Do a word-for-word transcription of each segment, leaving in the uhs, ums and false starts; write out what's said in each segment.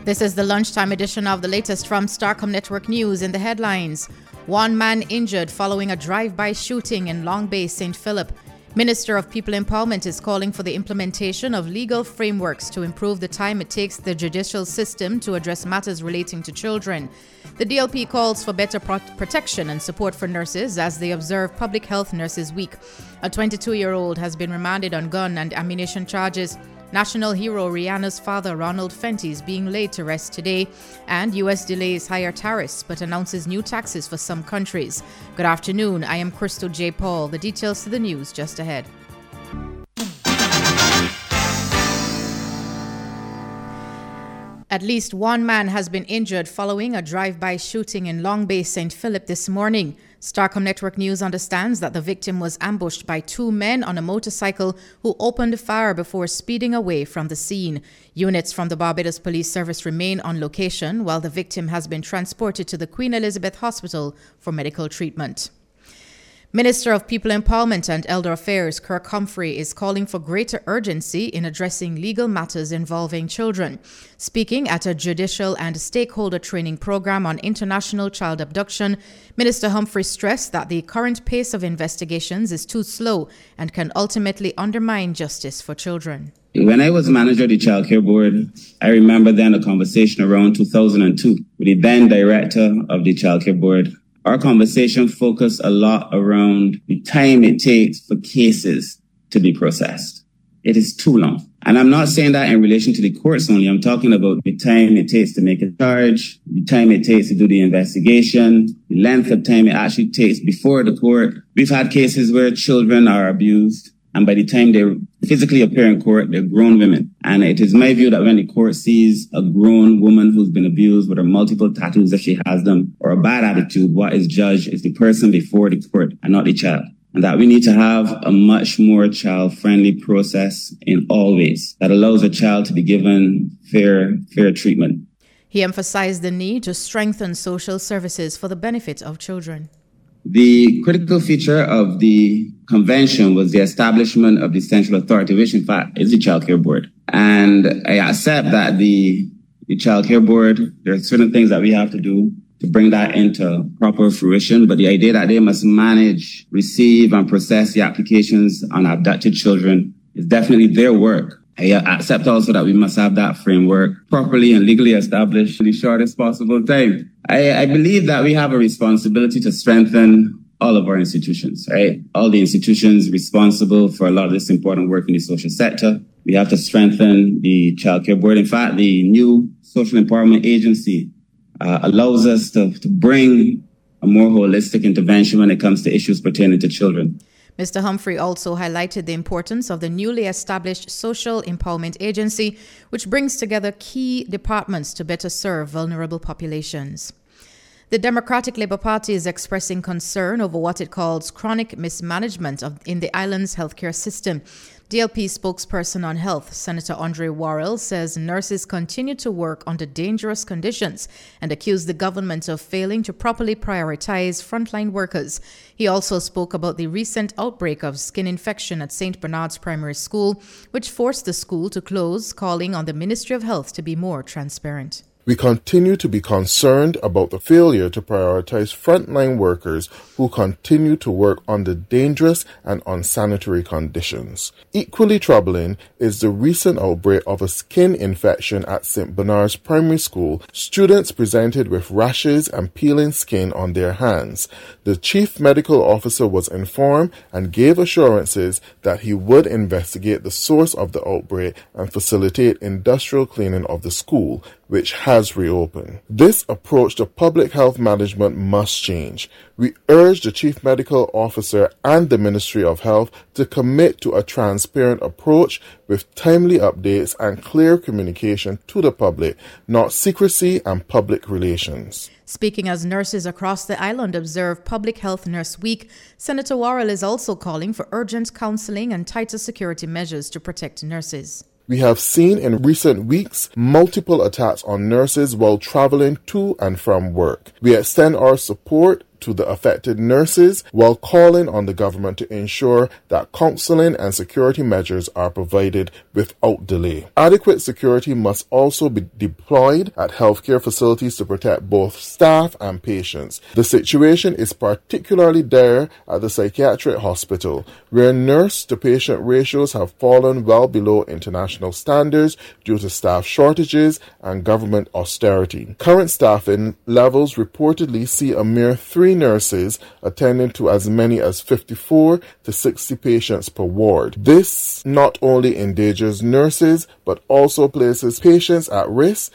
This is the lunchtime edition of the latest from Starcom Network News. In the headlines, one man injured following a drive-by shooting in Long Bay, Saint Philip. Minister of People Empowerment is calling for the implementation of legal frameworks to improve the time it takes the judicial system to address matters relating to children. The D L P calls for better pro- protection and support for nurses as they observe Public Health Nurses Week. A twenty-two-year-old has been remanded on gun and ammunition charges. National hero Rihanna's father, Ronald Fenty, is being laid to rest today, and U S delays higher tariffs but announces new taxes for some countries. Good afternoon, I am Crystal J. Paul. The details to the news just ahead. At least one man has been injured following a drive-by shooting in Long Bay, Saint Philip this morning. Starcom Network News understands that the victim was ambushed by two men on a motorcycle who opened fire before speeding away from the scene. Units from the Barbados Police Service remain on location while the victim has been transported to the Queen Elizabeth Hospital for medical treatment. Minister of People Empowerment and Elder Affairs Kirk Humphrey is calling for greater urgency in addressing legal matters involving children. Speaking at a judicial and stakeholder training program on international child abduction, Minister Humphrey stressed that the current pace of investigations is too slow and can ultimately undermine justice for children. When I was manager of the Child Care Board, I remember then a conversation around two thousand two with the then director of the Child Care Board. Our conversation focused a lot around the time it takes for cases to be processed. It is too long. And I'm not saying that in relation to the courts only. I'm talking about the time it takes to make a charge, the time it takes to do the investigation, the length of time it actually takes before the court. We've had cases where children are abused, and by the time they physically appear in court, they're grown women. And it is my view that when the court sees a grown woman who's been abused with her multiple tattoos, if she has them, or a bad attitude, what is judged is the person before the court and not the child. And that we need to have a much more child-friendly process in all ways that allows a child to be given fair, fair treatment. He emphasized the need to strengthen social services for the benefit of children. The critical feature of the convention was the establishment of the central authority, which in fact is the Child Care Board. And I accept that the, the Child Care Board, there are certain things that we have to do to bring that into proper fruition. But the idea that they must manage, receive, and process the applications on abducted children is definitely their work. I accept also that we must have that framework properly and legally established in the shortest possible time. I, I believe that we have a responsibility to strengthen all of our institutions, right? All the institutions responsible for a lot of this important work in the social sector. We have to strengthen the Child Care Board. In fact, the new Social Empowerment Agency uh, allows us to, to bring a more holistic intervention when it comes to issues pertaining to children. Mister Humphrey also highlighted the importance of the newly established Social Empowerment Agency, which brings together key departments to better serve vulnerable populations. The Democratic Labour Party is expressing concern over what it calls chronic mismanagement of, in the island's healthcare system. D L P spokesperson on health, Senator Andre Worrell, says nurses continue to work under dangerous conditions and accused the government of failing to properly prioritize frontline workers. He also spoke about the recent outbreak of skin infection at Saint Bernard's Primary School, which forced the school to close, calling on the Ministry of Health to be more transparent. We continue to be concerned about the failure to prioritize frontline workers who continue to work under dangerous and unsanitary conditions. Equally troubling is the recent outbreak of a skin infection at Saint Bernard's Primary School. Students presented with rashes and peeling skin on their hands. The chief medical officer was informed and gave assurances that he would investigate the source of the outbreak and facilitate industrial cleaning of the school, which has reopened. This approach to public health management must change. We urge the Chief Medical Officer and the Ministry of Health to commit to a transparent approach with timely updates and clear communication to the public, not secrecy and public relations. Speaking as nurses across the island observe Public Health Nurse Week, Senator Worrell is also calling for urgent counseling and tighter security measures to protect nurses. We have seen in recent weeks multiple attacks on nurses while traveling to and from work. We extend our support to the affected nurses while calling on the government to ensure that counseling and security measures are provided without delay. Adequate security must also be deployed at healthcare facilities to protect both staff and patients. The situation is particularly dire at the psychiatric hospital, where nurse-to-patient ratios have fallen well below international standards due to staff shortages and government austerity. Current staffing levels reportedly see a mere three nurses attending to as many as fifty-four to sixty patients per ward. This not only endangers nurses, but also places patients at risk.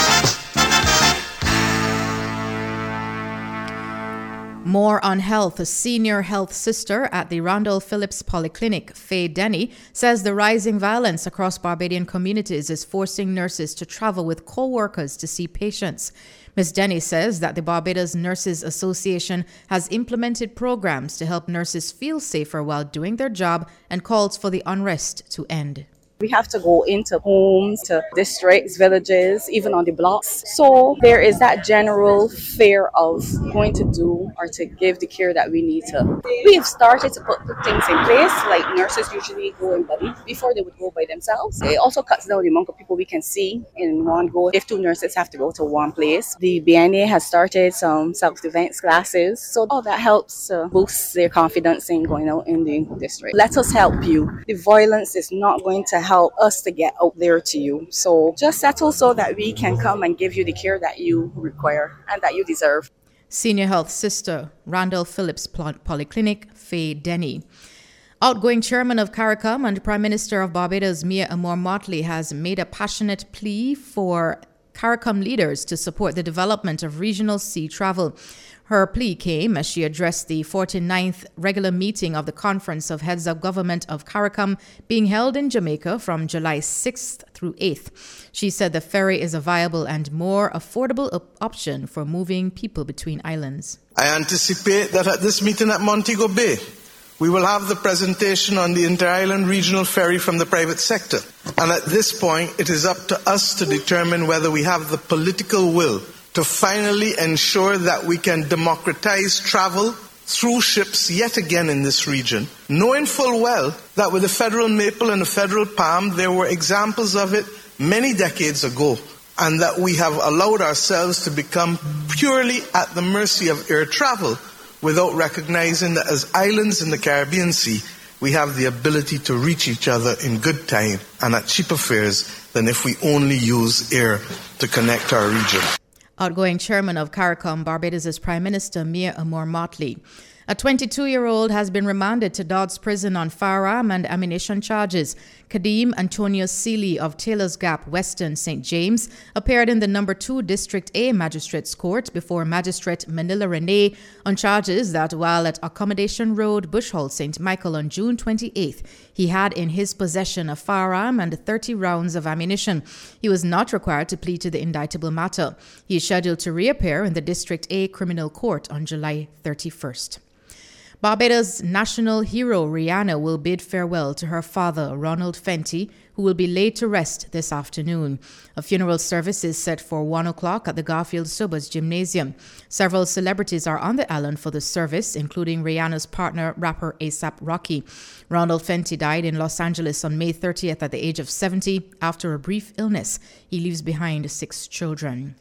More on health. A senior health sister at the Randall Phillips Polyclinic, Faye Denny, says the rising violence across Barbadian communities is forcing nurses to travel with co-workers to see patients. Miz Denny says that the Barbados Nurses Association has implemented programs to help nurses feel safer while doing their job and calls for the unrest to end. We have to go into homes, to districts, villages, even on the blocks. So there is that general fear of going to do or to give the care that we need to. We've started to put things in place, like nurses usually go in buddy before they would go by themselves. It also cuts down the amount of people we can see in one go if two nurses have to go to one place. The B N A has started some self-defense classes, so all that helps uh, boost their confidence in going out in the district. Let us help you. The violence is not going to help help us to get out there to you. So just settle so that we can come and give you the care that you require and that you deserve. Senior health sister, Randall Phillips Polyclinic, Faye Denny. Outgoing chairman of CARICOM and Prime Minister of Barbados, Mia Amor-Motley, has made a passionate plea for CARICOM leaders to support the development of regional sea travel. Her plea came as she addressed the forty-ninth regular meeting of the Conference of Heads of Government of CARICOM being held in Jamaica from July sixth through eighth. She said the ferry is a viable and more affordable op- option for moving people between islands. I anticipate that at this meeting at Montego Bay, we will have the presentation on the inter-island regional ferry from the private sector. And at this point, it is up to us to determine whether we have the political will to finally ensure that we can democratize travel through ships yet again in this region, knowing full well that with the federal maple and the federal palm, there were examples of it many decades ago, and that we have allowed ourselves to become purely at the mercy of air travel without recognizing that as islands in the Caribbean Sea, we have the ability to reach each other in good time and at cheaper fares than if we only use air to connect our region. Outgoing chairman of CARICOM, Barbados' Prime Minister Mia Amor-Motley. A twenty-two-year-old has been remanded to Dodds Prison on firearm and ammunition charges. Kadeem Antonio Seeley of Taylor's Gap, Western Saint James, appeared in the number two District A Magistrates Court before Magistrate Manila Renee on charges that while at Accommodation Road, Bush Hall, Saint Michael on June twenty-eighth, he had in his possession a firearm and thirty rounds of ammunition. He was not required to plead to the indictable matter. He is scheduled to reappear in the District A Criminal Court on July thirty-first. Barbados' national hero Rihanna will bid farewell to her father, Ronald Fenty, who will be laid to rest this afternoon. A funeral service is set for one o'clock at the Garfield Sobers Gymnasium. Several celebrities are on the island for the service, including Rihanna's partner, rapper A$AP Rocky. Ronald Fenty died in Los Angeles on May thirtieth at the age of seventy after a brief illness. He leaves behind six children.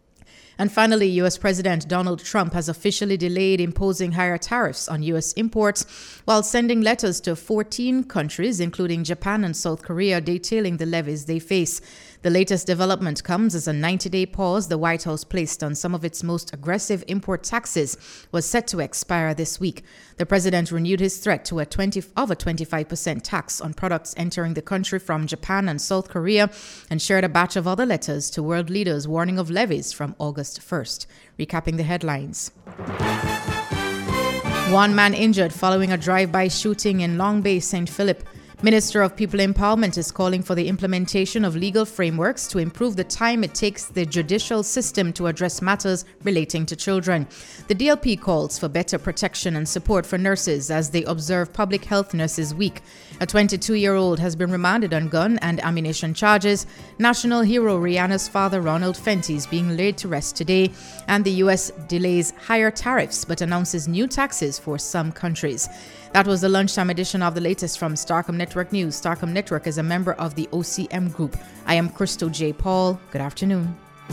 And finally, U S President Donald Trump has officially delayed imposing higher tariffs on U S imports while sending letters to fourteen countries, including Japan and South Korea, detailing the levies they face. The latest development comes as a ninety-day pause the White House placed on some of its most aggressive import taxes was set to expire this week. The president renewed his threat to a twenty of a twenty-five percent tax on products entering the country from Japan and South Korea and shared a batch of other letters to world leaders warning of levies from August first. Recapping the headlines. One man injured following a drive-by shooting in Long Bay, Saint Philip. Minister of People Empowerment is calling for the implementation of legal frameworks to improve the time it takes the judicial system to address matters relating to children. The D L P calls for better protection and support for nurses as they observe Public Health Nurses Week. A twenty-two-year-old has been remanded on gun and ammunition charges. National hero Rihanna's father, Ronald Fenty, is being laid to rest today. And the U S delays higher tariffs but announces new taxes for some countries. That was the lunchtime edition of the latest from Starcom Network News. Starcom Network is a member of the O C M Group. I am Crystal J. Paul. Good afternoon.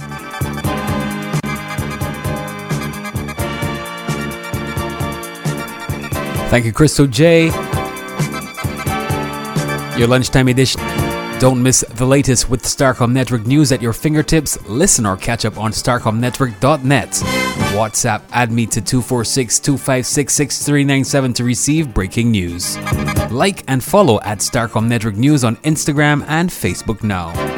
Thank you, Crystal J. Your lunchtime edition. Don't miss the latest with Starcom Network News at your fingertips. Listen or catch up on starcom network dot net. WhatsApp, add me to two four six, two five six, six three nine seven to receive breaking news. Like and follow at Starcom Network News on Instagram and Facebook now.